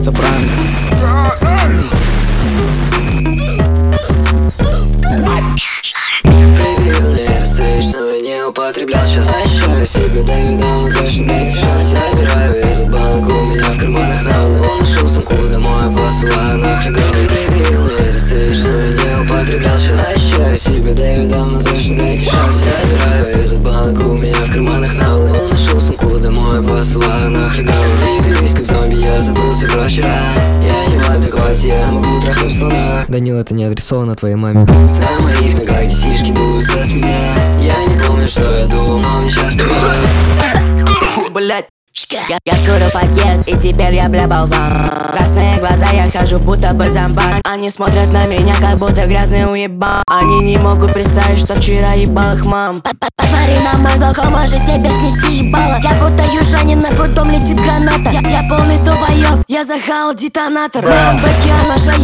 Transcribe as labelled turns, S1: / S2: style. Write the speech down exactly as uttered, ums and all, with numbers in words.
S1: это пранк.
S2: Встречную не употреблял сейчас. Ощущаю себе Дэвидом, точно не дышать. Забираю этот банк, у меня в карманах навалы. Он нашел сумку домой, посылаю нахрен голову. Предъявил мне встречную не употреблял сейчас. Ощущаю себе Дэвидом, точно не дышать. Забираю этот банк, у меня в карманах навалы. Он нашел сумку домой, посылаю нахрен голову. Двигаюсь как зомби, я забылся про вчера. Я не в адеквате, я могу трахнуть слона.
S1: Данил, это не адресовано твоей маме.
S2: На моих ногах детишки дуются с меня. Я не помню, что я думал, но мне сейчас позвонят.
S3: Блять, я, я скоро пакет, и теперь я бля болван. Красные глаза, я хожу будто бы зомбак. Они смотрят на меня, как будто грязный уебан. Они не могут представить, что вчера ебал их мам. Посмотри на мой балкон, может тебе снести ебало. Я будто южанин, на крутом летит граната. Я, я полный долбоёб, я захавал детонатор. На бэке наша